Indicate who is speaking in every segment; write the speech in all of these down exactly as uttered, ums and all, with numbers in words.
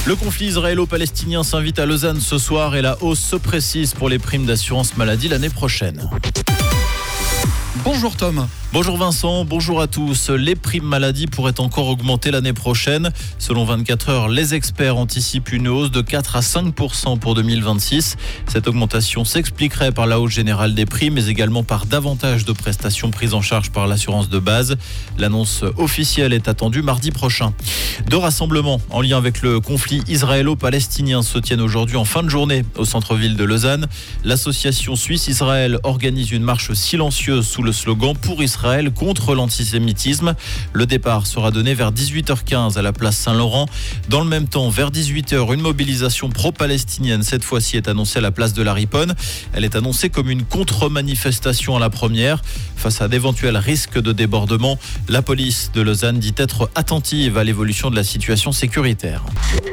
Speaker 1: Le conflit israélo-palestinien s'invite à Lausanne ce soir et la hausse se précise pour les primes d'assurance maladie l'année prochaine.
Speaker 2: Bonjour Tom.
Speaker 1: Bonjour Vincent, bonjour à tous. Les primes maladie pourraient encore augmenter l'année prochaine. Selon vingt-quatre heures, les experts anticipent une hausse de quatre à cinq pour cent pour deux mille vingt-six. Cette augmentation s'expliquerait par la hausse générale des prix, mais également par davantage de prestations prises en charge par l'assurance de base. L'annonce officielle est attendue mardi prochain. Deux rassemblements en lien avec le conflit israélo-palestinien se tiennent aujourd'hui en fin de journée au centre-ville de Lausanne. L'association Suisse-Israël organise une marche silencieuse sous le slogan « Pour Israël contre l'antisémitisme ». Le départ sera donné vers dix-huit heures quinze à la place Saint-Laurent. Dans le même temps, vers dix-huit heures, une mobilisation pro-palestinienne cette fois-ci est annoncée à la place de la Riponne. Elle est annoncée comme une contre-manifestation à la première. Face à d'éventuels risques de débordement, la police de Lausanne dit être attentive à l'évolution de la situation sécuritaire.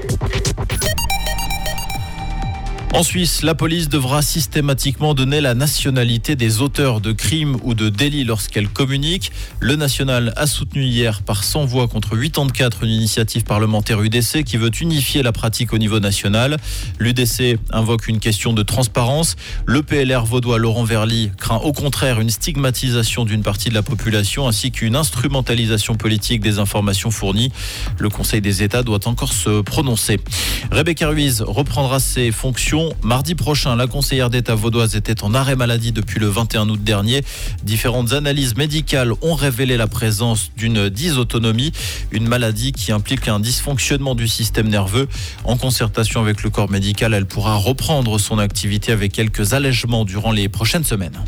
Speaker 1: En Suisse, la police devra systématiquement donner la nationalité des auteurs de crimes ou de délits lorsqu'elle communique. Le national a soutenu hier par cent voix contre quatre-vingt-quatre une initiative parlementaire U D C qui veut unifier la pratique au niveau national. L'U D C invoque une question de transparence. Le P L R vaudois Laurent Verly craint au contraire une stigmatisation d'une partie de la population ainsi qu'une instrumentalisation politique des informations fournies. Le Conseil des États doit encore se prononcer. Rebecca Ruiz reprendra ses fonctions mardi prochain. La conseillère d'État vaudoise était en arrêt maladie depuis le vingt et un août dernier. Différentes analyses médicales ont révélé la présence d'une dysautonomie, une maladie qui implique un dysfonctionnement du système nerveux. En concertation avec le corps médical, elle pourra reprendre son activité avec quelques allègements durant les prochaines semaines.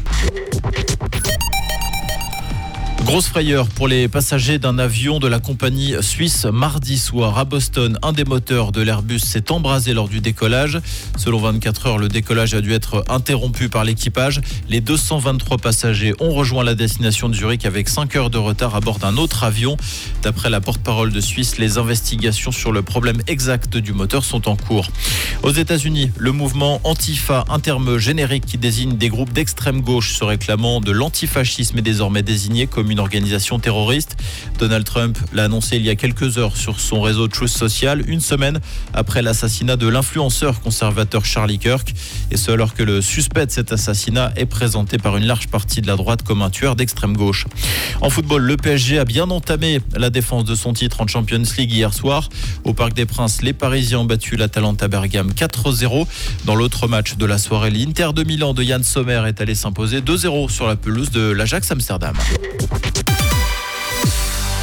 Speaker 1: Grosse frayeur pour les passagers d'un avion de la compagnie suisse mardi soir à Boston. Un des moteurs de l'Airbus s'est embrasé lors du décollage. Selon vingt-quatre heures, le décollage a dû être interrompu par l'équipage. Les deux cent vingt-trois passagers ont rejoint la destination de Zurich avec cinq heures de retard à bord d'un autre avion. D'après la porte-parole de Suisse, les investigations sur le problème exact du moteur sont en cours. Aux États-Unis, le mouvement Antifa, un terme générique qui désigne des groupes d'extrême gauche se réclamant de l'antifascisme, est désormais désigné comme une organisation terroriste. Donald Trump l'a annoncé il y a quelques heures sur son réseau Truth Social, une semaine après l'assassinat de l'influenceur conservateur Charlie Kirk. Et ce alors que le suspect de cet assassinat est présenté par une large partie de la droite comme un tueur d'extrême gauche. En football, le P S G a bien entamé la défense de son titre en Champions League hier soir. Au Parc des Princes, les Parisiens ont battu l'Atalanta Bergame quatre zéro. Dans l'autre match de la soirée, l'Inter de Milan de Yann Sommer est allé s'imposer deux zéro sur la pelouse de l'Ajax Amsterdam.